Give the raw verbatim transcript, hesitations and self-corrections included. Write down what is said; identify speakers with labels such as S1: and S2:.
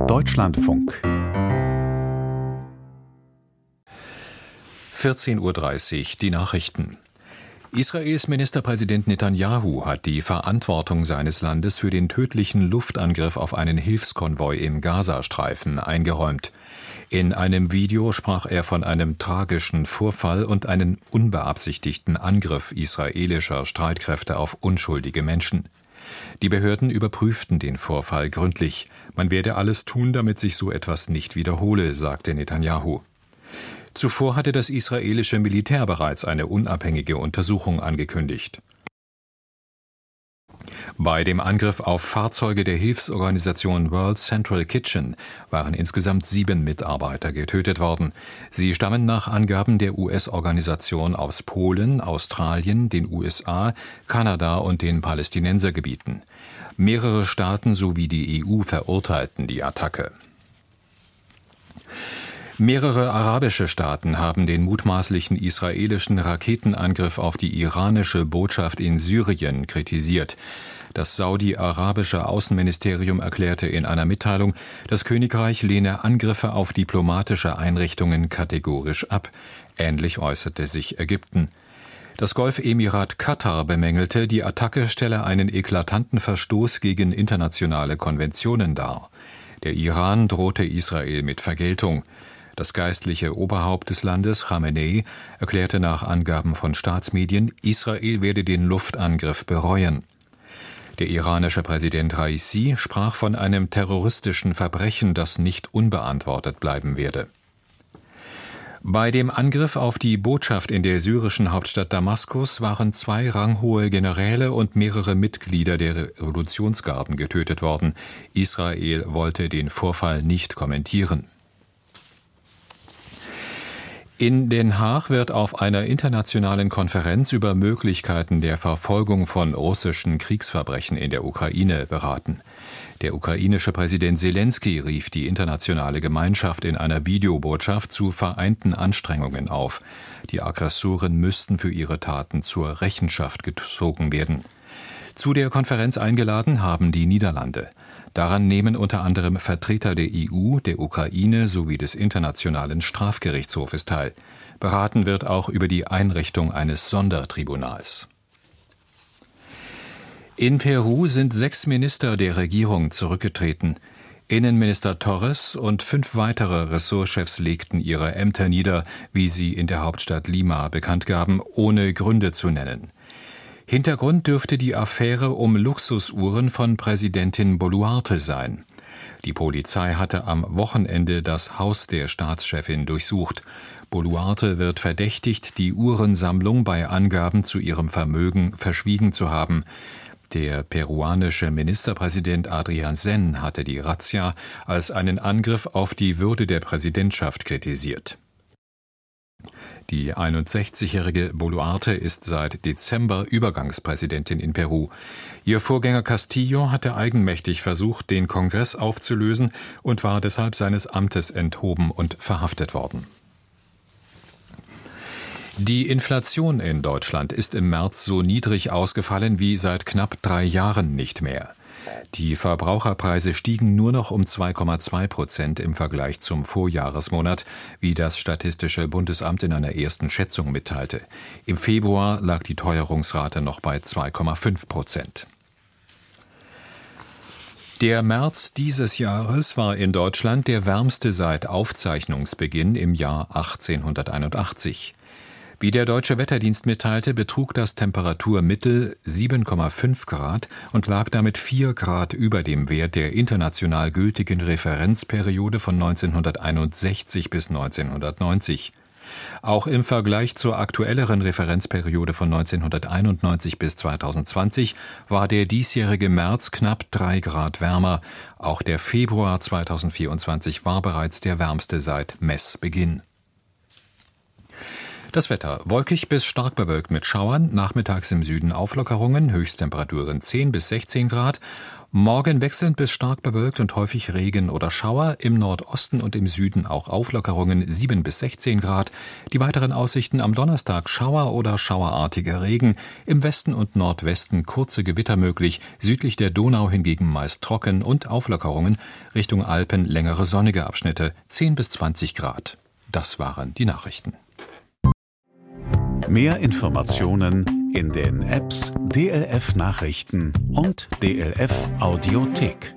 S1: Deutschlandfunk.
S2: vierzehn Uhr dreißig, die Nachrichten. Israels Ministerpräsident Netanyahu hat die Verantwortung seines Landes für den tödlichen Luftangriff auf einen Hilfskonvoi im Gazastreifen eingeräumt. In einem Video sprach er von einem tragischen Vorfall und einem unbeabsichtigten Angriff israelischer Streitkräfte auf unschuldige Menschen. Die Behörden überprüften den Vorfall gründlich. Man werde alles tun, damit sich so etwas nicht wiederhole, sagte Netanyahu. Zuvor hatte das israelische Militär bereits eine unabhängige Untersuchung angekündigt. Bei dem Angriff auf Fahrzeuge der Hilfsorganisation World Central Kitchen waren insgesamt sieben Mitarbeiter getötet worden. Sie stammen nach Angaben der U S-Organisation aus Polen, Australien, den U S A, Kanada und den Palästinensergebieten. Mehrere Staaten sowie die E U verurteilten die Attacke. Mehrere arabische Staaten haben den mutmaßlichen israelischen Raketenangriff auf die iranische Botschaft in Syrien kritisiert. Das saudi-arabische Außenministerium erklärte in einer Mitteilung, das Königreich lehne Angriffe auf diplomatische Einrichtungen kategorisch ab. Ähnlich äußerte sich Ägypten. Das Golfemirat Katar bemängelte, die Attacke stelle einen eklatanten Verstoß gegen internationale Konventionen dar. Der Iran drohte Israel mit Vergeltung. Das geistliche Oberhaupt des Landes, Khamenei, erklärte nach Angaben von Staatsmedien, Israel werde den Luftangriff bereuen. Der iranische Präsident Raisi sprach von einem terroristischen Verbrechen, das nicht unbeantwortet bleiben werde. Bei dem Angriff auf die Botschaft in der syrischen Hauptstadt Damaskus waren zwei ranghohe Generäle und mehrere Mitglieder der Revolutionsgarden getötet worden. Israel wollte den Vorfall nicht kommentieren. In Den Haag wird auf einer internationalen Konferenz über Möglichkeiten der Verfolgung von russischen Kriegsverbrechen in der Ukraine beraten. Der ukrainische Präsident Selenskyj rief die internationale Gemeinschaft in einer Videobotschaft zu vereinten Anstrengungen auf. Die Aggressoren müssten für ihre Taten zur Rechenschaft gezogen werden. Zu der Konferenz eingeladen haben die Niederlande. Daran nehmen unter anderem Vertreter der E U, der Ukraine sowie des Internationalen Strafgerichtshofes teil. Beraten wird auch über die Einrichtung eines Sondertribunals. In Peru sind sechs Minister der Regierung zurückgetreten. Innenminister Torres und fünf weitere Ressortchefs legten ihre Ämter nieder, wie sie in der Hauptstadt Lima bekannt gaben, ohne Gründe zu nennen. Hintergrund dürfte die Affäre um Luxusuhren von Präsidentin Boluarte sein. Die Polizei hatte am Wochenende das Haus der Staatschefin durchsucht. Boluarte wird verdächtigt, die Uhrensammlung bei Angaben zu ihrem Vermögen verschwiegen zu haben. Der peruanische Ministerpräsident Adrián Sen hatte die Razzia als einen Angriff auf die Würde der Präsidentschaft kritisiert. Die einundsechzigjährige Boluarte ist seit Dezember Übergangspräsidentin in Peru. Ihr Vorgänger Castillo hatte eigenmächtig versucht, den Kongress aufzulösen und war deshalb seines Amtes enthoben und verhaftet worden. Die Inflation in Deutschland ist im März so niedrig ausgefallen wie seit knapp drei Jahren nicht mehr. Die Verbraucherpreise stiegen nur noch um zwei Komma zwei Prozent im Vergleich zum Vorjahresmonat, wie das Statistische Bundesamt in einer ersten Schätzung mitteilte. Im Februar lag die Teuerungsrate noch bei zwei Komma fünf Prozent. Der März dieses Jahres war in Deutschland der wärmste seit Aufzeichnungsbeginn im Jahr achtzehnhunderteinundachtzig. Wie der Deutsche Wetterdienst mitteilte, betrug das Temperaturmittel sieben Komma fünf Grad und lag damit vier Grad über dem Wert der international gültigen Referenzperiode von neunzehnhunderteinundsechzig bis neunzehnhundertneunzig. Auch im Vergleich zur aktuelleren Referenzperiode von neunzehnhunderteinundneunzig bis zweitausendzwanzig war der diesjährige März knapp drei Grad wärmer. Auch der Februar zweitausendvierundzwanzig war bereits der wärmste seit Messbeginn. Das Wetter: wolkig bis stark bewölkt mit Schauern, nachmittags im Süden Auflockerungen, Höchsttemperaturen zehn bis sechzehn Grad. Morgen wechselnd bis stark bewölkt und häufig Regen oder Schauer, im Nordosten und im Süden auch Auflockerungen sieben bis sechzehn Grad. Die weiteren Aussichten: am Donnerstag Schauer oder schauerartiger Regen, im Westen und Nordwesten kurze Gewitter möglich, südlich der Donau hingegen meist trocken und Auflockerungen, Richtung Alpen längere sonnige Abschnitte, zehn bis zwanzig Grad. Das waren die Nachrichten.
S1: Mehr Informationen in den Apps D L F Nachrichten und D L F Audiothek.